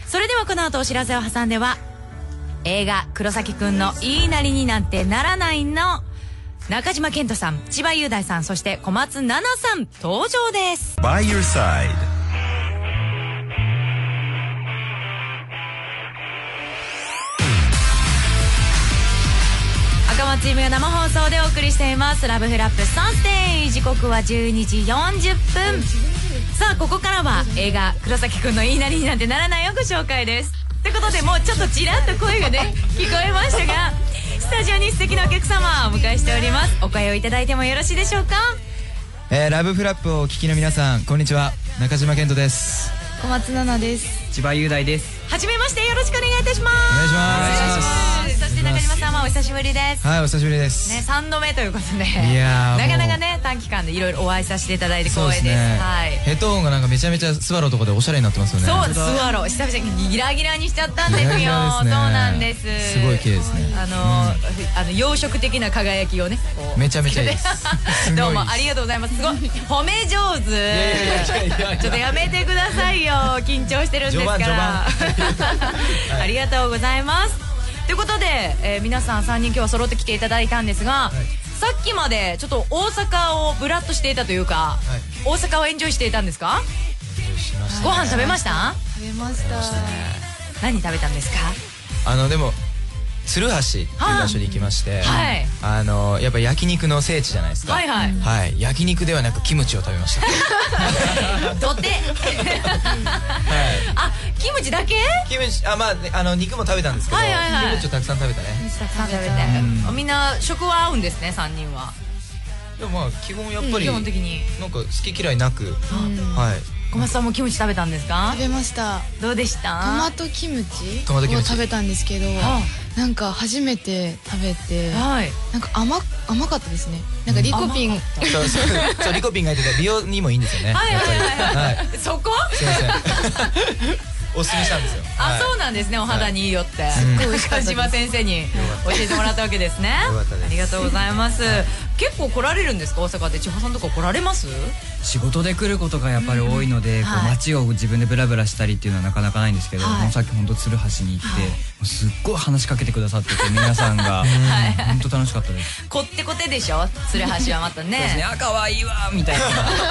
それではこの後お知らせを挟んでは、映画黒崎くんの言いなりになんてならないの中島健人さん、千葉雄大さん、そして小松菜奈さん登場です。 By your side。 赤松チームが生放送でお送りしていますラブフラップサンステージ、時刻は12時40分。さあここからは映画黒崎くんの言いなりになんてならないをご紹介です。ということで、もうちょっとちらっと声がね聞こえましたが、スタジオに素敵なお客様をお迎えしております。お声をいただいてもよろしいでしょうか。 ラブフラップをお聞きの皆さん、こんにちは。中島健人です。 小松菜奈です。 千葉雄大です。 はじめまして、よろしくお願いいたします。 お願いします。 そして中島さんはお久しぶりです。 はい、お久しぶりです。 ね、3度目ということで、 いやなかなかね短期間でいろいろお会いさせていただいて光栄です。はい。 ヘッドホンがなんかめちゃめちゃスワローとかでおしゃれになってますよね。 そう、スワロー久々にギラギラにしちゃったんですよ。そうなんです。 すごい綺麗ですね。 養殖的な輝きをね、 めちゃめちゃいいです。 どうもありがとうございます。すごい褒め上手。ちょっとやめてくださいよ、緊張してるんですからありがとうございます。ということで、皆さん3人今日は揃って来ていただいたんですが、さっきまでちょっと大阪をブラッとしていたというか、大阪をエンジョイしていたんですか？ご飯食べました？ 食べました。 何食べたんですか？ でも鶴橋っていう場所に行きまして、やっぱ焼肉の聖地じゃないですか。はいはいはい。焼肉ではなくキムチを食べました。 どて。あ、キムチだけ？ キムチ、まあ肉も食べたんですけど、キムチをたくさん食べたね。 たくさん食べて、みんな食は合うんですね、3人は。 でもまあ基本やっぱり基本的になんか好き嫌いなく、はい。 小松さんもキムチ食べたんですか？ 食べました。 どうでした？ トマトキムチを食べたんですけど、なんか初めて食べて、なんか甘かったですね。なんかリコピン、 そうリコピンが入ってて美容にもいいんですよね。 はいはいはい。そこ？ すいません。おすすめしたんですよ。 あ、そうなんですね。お肌にいいよって中島先生に教えてもらったわけですね。ありがとうございます。結構来られるんですか？大阪で千葉さんとか来られます？ 仕事で来ることがやっぱり多いので、街を自分でブラブラしたりっていうのはなかなかないんですけど、さっき本当鶴橋に行ってすっごい話しかけてくださってて、皆さんが本当楽しかったです。 こってこてでしょ、鶴橋はまたね。 あ、可愛いわみたいな。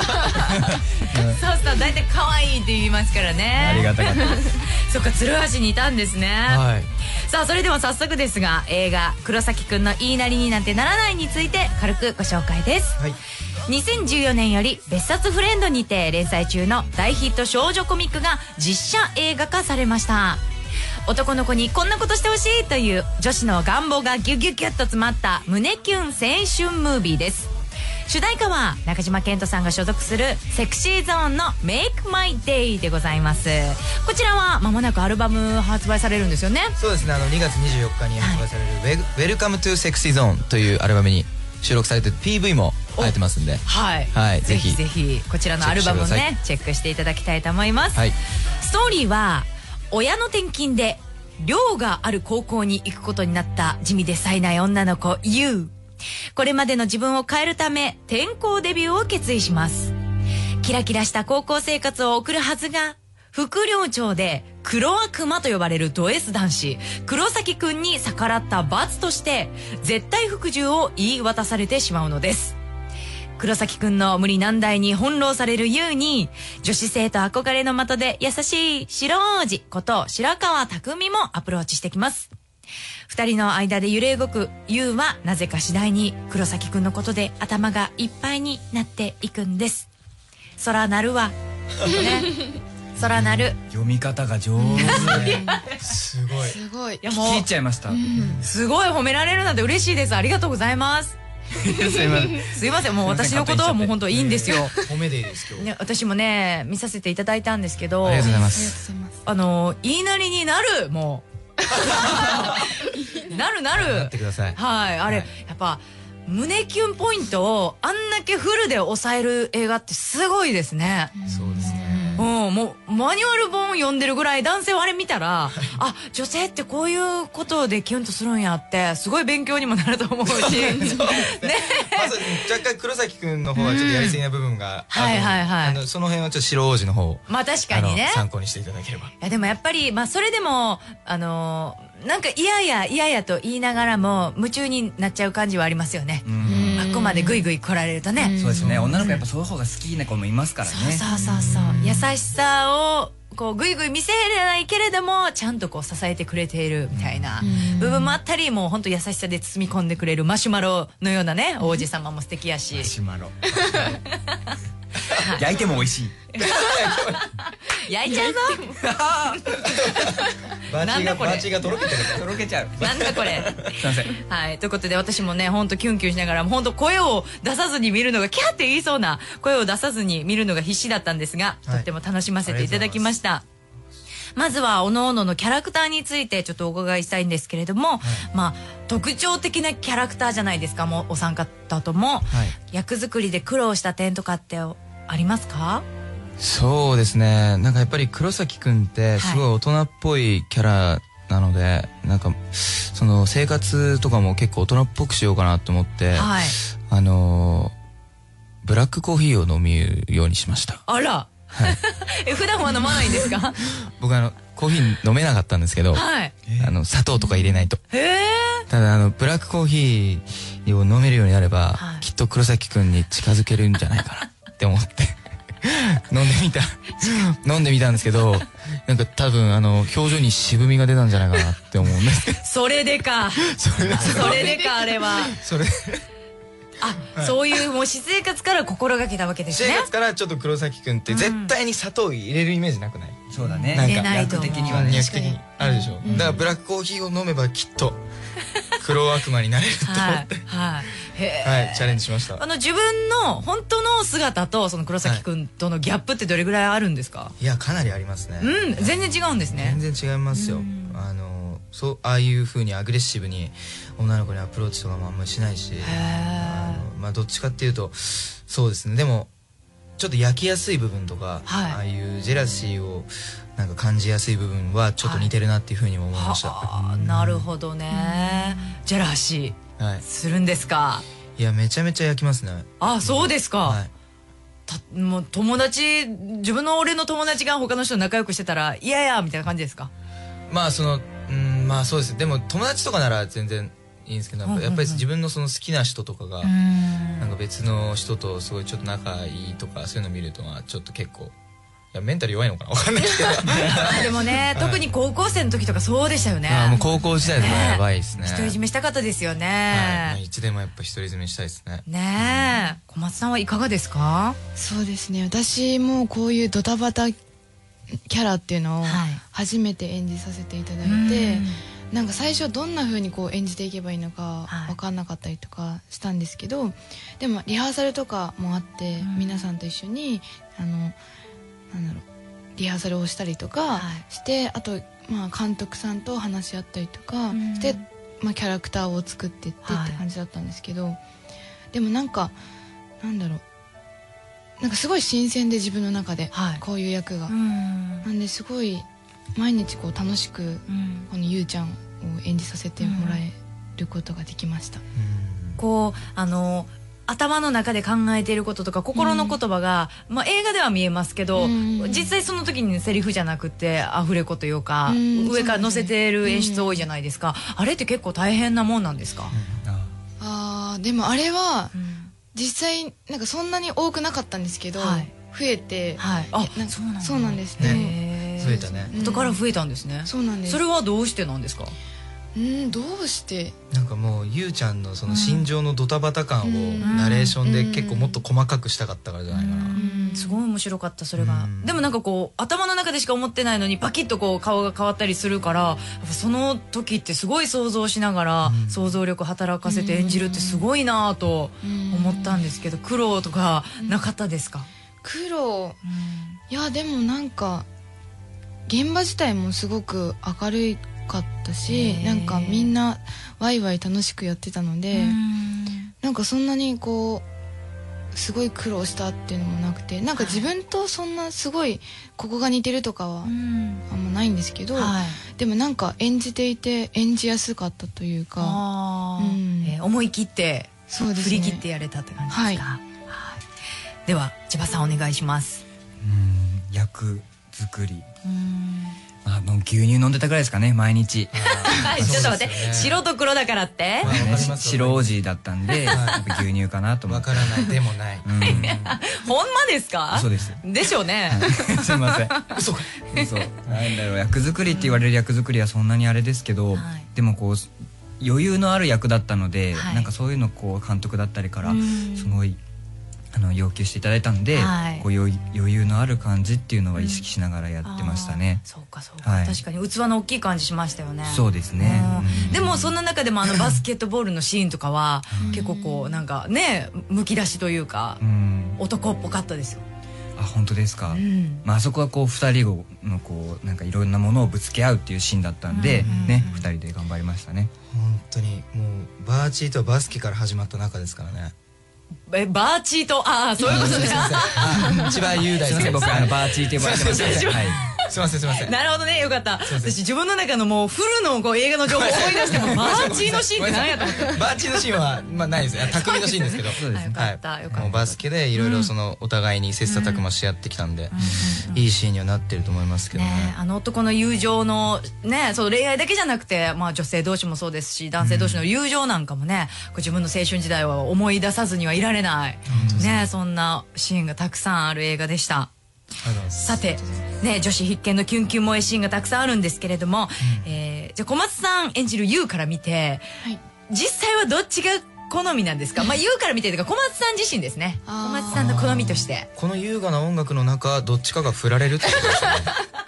そうそう、大体可愛いって言いますからね。 ありがたかったです。 そっか、鶴橋にいたんですね。さあ、それでは早速ですが、映画黒崎くんの言いなりになんてならないについて軽くご紹介です。2014年より別冊フレンドにて連載中の大ヒット少女コミックが実写映画化されました。男の子にこんなことしてほしいという女子の願望がギュギュギュッと詰まった胸キュン青春ムービーです。主題歌は中島健人さんが所属するセクシーゾーンの Make My Day でございます。こちらは間もなくアルバム発売されるんですよね。 そうですね、2月24日に発売される Welcome to Sexy Zone というアルバムに収録されて PV も入ってますんで、 ぜひぜひこちらのアルバムをねチェックしていただきたいと思います。ストーリーは親の転勤で寮がある高校に行くことになった地味で冴えない女の子ユウ。これまでの自分を変えるため転校デビューを決意します。キラキラした高校生活を送るはずが、副寮長で黒悪魔と呼ばれるド S 男子黒崎くんに逆らった罰として絶対服従を言い渡されてしまうのです。黒崎くんの無理難題に翻弄されるユウに、女子生徒憧れの的で優しい白王子こと白川匠もアプローチしてきます。二人の間で揺れ動くユウはなぜか次第に黒崎くんのことで頭がいっぱいになっていくんです。空なるわ、ね、空なる。 読み方が上手。 すごい。 すごい。 いやもう聞いちゃいました。 すごい褒められるなんて嬉しいです。ありがとうございます。すいません、もう私のことはもう本当いいんですよ。 褒めでいいです今日。 ね、私もね見させていただいたんですけど、 ありがとうございます。 言いなりになる、もうなるなってください。 はい、あれやっぱ胸キュンポイントをあんだけフルで抑える映画ってすごいですね。 そうですね。 もうマニュアル本読んでるぐらい男性はあれ見たらあ、女性ってこういうことでキュンとするんやってすごい勉強にもなると思うしね。 まず若干黒崎くんの方はちょっとやりすぎな部分がその辺はちょっと白王子の方まあ確かにね参考にしていただければ。いやでもやっぱりまあそれでもなんか嫌やと言いながらも夢中になっちゃう感じはありますよね。あっこまでグイグイ来られるとね。 そうですね。女の子やっぱそういう方が好きな子もいますからね。 そう優しさをこうグイグイ見せれないけれどもちゃんとこう支えてくれているみたいな部分もあったり、もう本当優しさで包み込んでくれるマシュマロのようなね王子様も素敵やし。 マシュマロ焼いても美味しい。 焼いちゃうぞ。 バチがとろけてる。 とろけちゃう。 なんだこれ。 すいません。 はい、ということで私もね本当キュンキュンしながら本当声を出さずに見るのがキャーって言いそうな声を出さずに見るのが必死だったんですが、とっても楽しませていただきました。まずはおのおののキャラクターについてちょっとお伺いしたいんですけれども、まあ特徴的なキャラクターじゃないですか、もうお三方とも、役作りで苦労した点とかってありますか？ そうですね、なんかやっぱり黒崎くんってすごい大人っぽいキャラなので、なんかその生活とかも結構大人っぽくしようかなと思って、ブラックコーヒーを飲むようにしました。 あら、普段は飲まないんですか？ 僕コーヒー飲めなかったんですけど、砂糖とか入れないと。ただブラックコーヒーを飲めるようになれば、きっと黒崎くんに近づけるんじゃないかなって思って飲んでみたんですけど、なんか多分表情に渋みが出たんじゃないかなって思うんですけど。 それでかあれはそういうもう私生活から心がけたわけですね。 生活からちょっと黒崎くんって絶対に砂糖入れるイメージなくない？ そうだね。 なんか役的にはね。 役的にあるでしょ。だからブラックコーヒーを飲めばきっと黒悪魔になれると思ってチャレンジしました。 自分の本当の姿とその黒崎くんとのギャップってどれぐらいあるんですか？ いやかなりありますね。 全然違うんですね。 全然違いますよ。ああいう風にアグレッシブに女の子にアプローチとかもあんまりしないし、まあどっちかっていうとそうですね。でもちょっと焼きやすい部分とか、ああいうジェラシーをなんか感じやすい部分はちょっと似てるなっていう風にも思いました。 なるほどね。ジェラシーするんですか？ いやめちゃめちゃ焼きますね。 あ、そうですか。もう自分の俺の友達が他の人と仲良くしてたらいやいやみたいな感じですか？ まあまあそうです。でも友達とかなら全然いいんですけど、やっぱり自分のその好きな人とかがなんか別の人とすごいちょっと仲いいとかそういうの見るとちょっと結構メンタル弱いのかな、わかんないですけど。 でもね、特に高校生の時とかそうでしたよね。 もう高校時代とかやばいですね。 独り占めしたかったですよね。 いつでもやっぱ独り占めしたいですね。 ねえ、小松さんはいかがですか？ そうですね、私もこういうドタバタキャラっていうのを初めて演じさせていただいて、なんか最初どんな風にこう演じていけばいいのか分かんなかったりとかしたんですけど、でもリハーサルとかもあって、皆さんと一緒にリハーサルをしたりとかして、あと監督さんと話し合ったりとかして、キャラクターを作っていってって感じだったんですけど、でもなんかすごい新鮮で自分の中でこういう役が、なんですごい毎日こう楽しくこのゆうちゃんを演じさせてもらえることができました。 こう頭の中で考えていることとか心の言葉が、映画では見えますけど、実際その時にセリフじゃなくてアフレコというか、上から乗せてる演出多いじゃないですか。あれって結構大変なもんなんですか？ でもあれは実際なんかそんなに多くなかったんですけど、増えて、そうなんですね。 増えたね。 後から増えたんですね。 そうなんです。 それはどうしてなんですか？ どうしてなんかもうゆうちゃんのその心情のドタバタ感をナレーションで結構もっと細かくしたかったからじゃないかな。 すごい面白かったそれが。でもなんかこう頭の中でしか思ってないのにパキッとこう顔が変わったりするから、その時ってすごい想像しながら想像力働かせて演じるってすごいなと思ったんですけど、苦労とかなかったですか？ 苦労、いやでもなんか現場自体もすごく明るかったし、なんかみんなワイワイ楽しくやってたので、なんかそんなにこうすごい苦労したっていうのもなくて、なんか自分とそんなすごいここが似てるとかはあんまないんですけど、 でもなんか演じていて演じやすかったというか、 思い切ってそうですね、 振り切ってやれたって感じですか。はい、では千葉さんお願いします。 役作り、もう牛乳飲んでたぐらいですかね、毎日。 ちょっと待って、白と黒だからって、 白王子だったんで牛乳かなと思って。 わからないでもない。 ほんまですか？ そうです。 でしょうね。 すいません。嘘か。嘘。なんだろう、役作りって言われる役作りはそんなにあれですけど、でもこう余裕のある役だったので、なんかそういうのこう監督だったりからすごい要求していただいたんで、こう余裕のある感じっていうのは意識しながらやってましたね。 そうかそうか、確かに器の大きい感じしましたよね。 そうですね。 でもそんな中でもバスケットボールのシーンとかは結構こうなんかね、むき出しというか男っぽかったですよ。 あ、本当ですか。あそこはこう2人のこうなんかいろんなものをぶつけ合うっていうシーンだったんでね、2人で頑張りましたね。 本当にもうバーチーとバスケから始まった仲ですからね。 バーチーと、そういうことね。 千葉雄大さん、 僕バーチーって呼ばれてました。 すいませんすいません。 なるほどね、よかった。私自分の中のもうフルのこう映画の情報を思い出してもバーチーのシーンって何やと思って。 バーチーのシーンはまあないですよ。匠のシーンですけど。 よかったよかった。 もうバスケでいろいろそのお互いに切磋琢磨し合ってきたんで、いいシーンにはなってると思いますけどね。 男の友情のね、そう恋愛だけじゃなくて、まあ女性同士もそうですし、男性同士の友情なんかもね、自分の青春時代は思い出さずにはいられないね、そんなシーンがたくさんある映画でした。さてね、女子必見のキュンキュン萌えシーンがたくさんあるんですけれども、じゃあ小松さん演じる優から見て、実際はどっちが好みなんですか？まあ優から見てというか小松さん自身ですね。小松さんの好みとしてこの優雅な音楽の中どっちかが振られるってことですよね。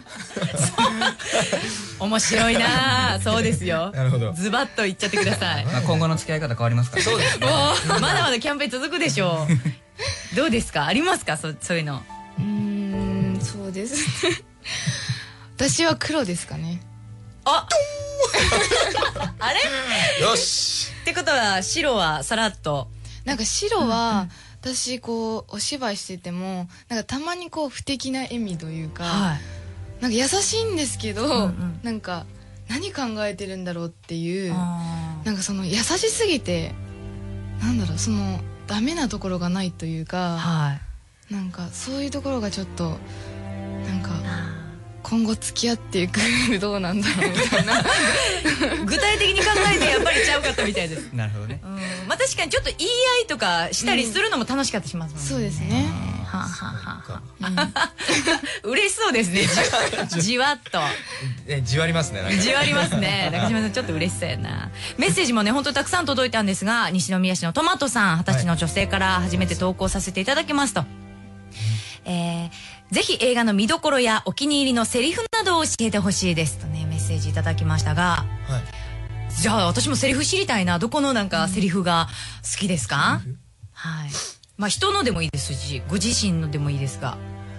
面白いな。そうですよ。 なるほど。 ズバッと言っちゃってください。 今後の付き合い方変わりますか？ そうですね。 まだまだキャンペーン続くでしょう。どうですか？ありますか？そういうの。 そうですね。私は黒ですかね。 ああれ？ よし。 ってことは白はさらっと。 なんか白は私こうお芝居しててもなんかたまにこう不敵な笑みというか、なんか優しいんですけど、なんか何考えてるんだろうっていう、なんかその優しすぎてなんだろう、そのダメなところがないというか、なんかそういうところがちょっとなんか今後付き合っていくどうなんだろうみたいな具体的に考えてやっぱりちゃうかったみたいです。 なるほどね。 まあ確かにちょっと言い合いとかしたりするのも楽しかったりしますもんね。 そうですね。 嬉しそうですね。じわっと。 じわりますね。 じわりますね。中島さんちょっと嬉しそうやな。メッセージもね本当にたくさん届いたんですが、西宮市のトマトさん、20歳の女性から初めて投稿させていただきますと。ぜひ映画の見どころやお気に入りのセリフなどを教えてほしいですとねメッセージいただきましたが、じゃあ私もセリフ知りたいな。どこのなんかセリフが好きですか？はい。まあ人のでもいいですし、ご自身のでもいいですが。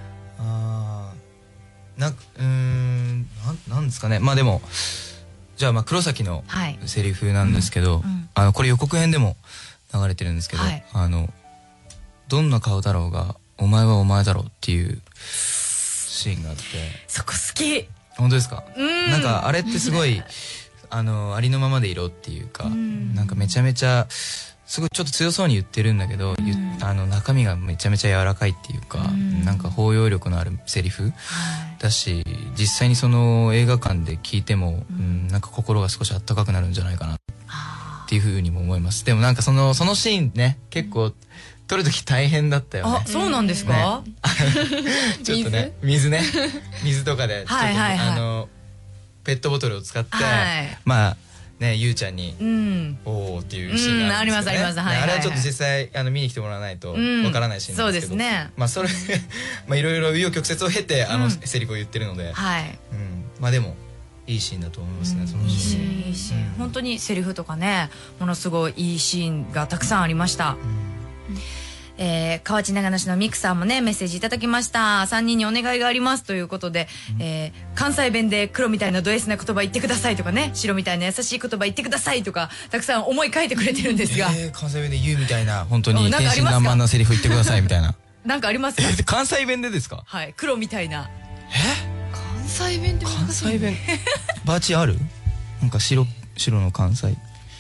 なんですかね。まあでもじゃあ黒崎のセリフなんですけど、これ予告編でも流れてるんですけど、どんな顔だろうがお前はお前だろうっていうシーンがあって。 そこ好き。 本当ですか？なんかあれってすごいありのままでいろっていうか、なんかめちゃめちゃすごいちょっと強そうに言ってるんだけど、中身がめちゃめちゃ柔らかいっていうか、なんか包容力のあるセリフだし、実際にその映画館で聞いても、なんか心が少し温かくなるんじゃないかなっていうふうにも思います。でもなんかそのシーンね結構撮る時大変だったよね。 あ、そうなんですか？ ちょっとね、水とかでちょっとペットボトルを使って、まあね、ゆうちゃんにおーっていうシーンがあるんですよね。あれはちょっと実際見に来てもらわないとわからないシーンなんですけど、まあそれまあいろいろ紆余曲折を経てセリフを言ってるので、まあでもいいシーンだと思いますね。 いいシーン、いいシーン。本当にセリフとかね、ものすごいいいシーンがたくさんありました。河内長野市のミクさんもねメッセージいただきました。3人にお願いがありますということで、関西弁で黒みたいなド S な言葉言ってくださいとかね、白みたいな優しい言葉言ってくださいとかたくさん思い書いてくれてるんですが、 関西弁で言うみたいな本当に天真爛漫なセリフ言ってくださいみたいななんかありますか？ 関西弁でですか？ はい、黒みたいな。 関西弁って関西弁バーチある？なんか白の関西。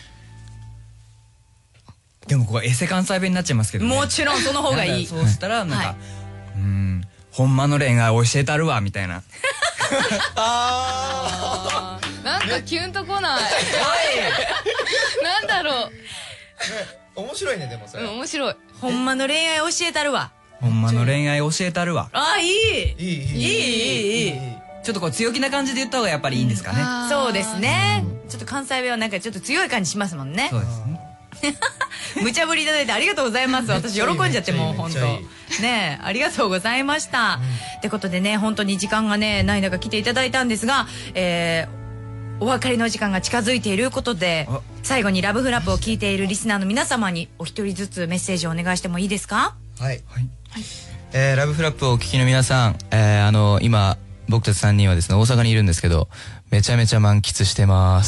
でもここエセ関西弁になっちゃいますけどね。 もちろんその方がいい。 そうしたらなんか、ほんまの恋愛教えたるわみたいな。 なんかキュンとこない。なんだろう。 面白いね、でもそれ。 面白い。 ほんまの恋愛教えたるわ。 ほんまの恋愛教えたるわ。 あ、いい。 ちょっとこう強気な感じで言った方がやっぱりいいんですかね。 そうですね。ちょっと関西弁はなんかちょっと強い感じしますもんね。 そうですね。 無茶ぶりいただいてありがとうございます。私喜んじゃってもう本当ねありがとうございました。ってことでね、本当に時間がねない中来ていただいたんですが、お別れの時間が近づいていることで、最後にラブフラップを聞いているリスナーの皆様にお一人ずつメッセージをお願いしてもいいですか？ はい。ラブフラップをお聞きの皆さん、今僕たち3人はですね大阪にいるんですけど、めちゃめちゃ満喫してます。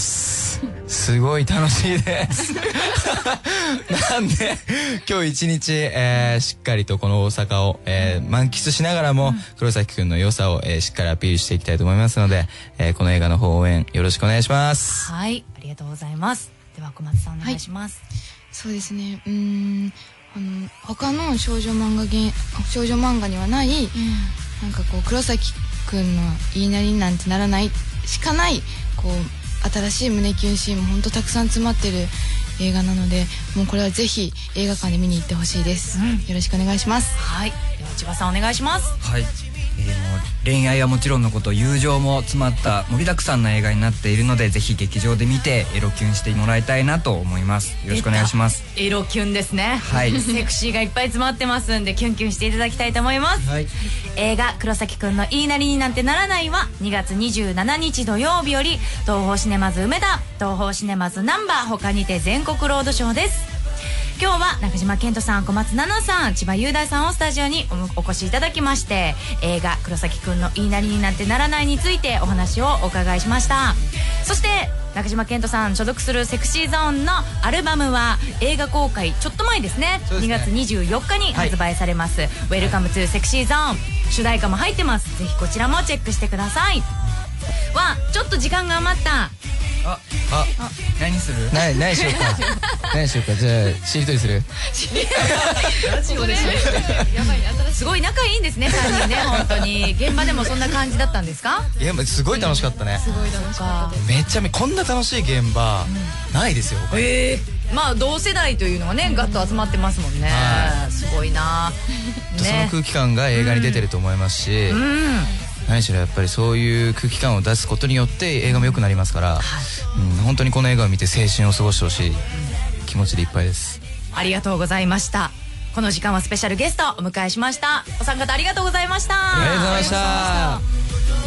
すごい楽しいですなんで今日一日、しっかりとこの大阪を、満喫しながらも、黒崎くんの良さを、しっかりアピールしていきたいと思いますので、この映画の方応援よろしくお願いします。 はい、ありがとうございます。では小松さんお願いします。 そうですね、他の少女漫画にはない、なんかこう黒崎くんの言いなりになんてならないしかないこう新しい胸キュンシーンも本当たくさん詰まってる映画なので、もうこれはぜひ映画館で見に行ってほしいです、よろしくお願いします。 はい、では千葉さんお願いします。 はい、もう恋愛はもちろんのこと友情も詰まった盛りだくさんな映画になっているので、ぜひ劇場で見てエロキュンしてもらいたいなと思います。よろしくお願いします。 エロキュンですね。 はいセクシーがいっぱい詰まってますんで、キュンキュンしていただきたいと思います。 はい。 映画黒崎くんの言いなりになんてならないは2月27日土曜日より東宝シネマズ梅田、東宝シネマズナンバー他にて全国ロードショーです。今日は中島健人さん、小松菜奈さん、千葉雄大さんをスタジオにお越しいただきまして、映画黒崎くんの言いなりになんてならないについてお話をお伺いしました。そして中島健人さん所属するセクシーゾーンのアルバムは映画公開ちょっと前ですね、2月24日に発売されます、ウェルカムトゥセクシーゾーン、主題歌も入ってます。ぜひこちらもチェックしてください。ちょっと時間が余った。 何する？ 何しようか何しようか。じゃあしりとりする？ すごい仲いいんですね3人ね。本当に現場でもそんな感じだったんですか？ いや、すごい楽しかったね。 すごい楽しかったです。 めっちゃこんな楽しい現場ないですよ。 まあ同世代というのがねガッと集まってますもんね。すごいな。 その空気感が映画に出てると思いますし、何しろやっぱりそういう空気感を出すことによって映画も良くなりますから、本当にこの映画を見て青春を過ごしてほしい気持ちでいっぱいです。 ありがとうございました。この時間はスペシャルゲストをお迎えしました。お三方ありがとうございました。 ありがとうございました。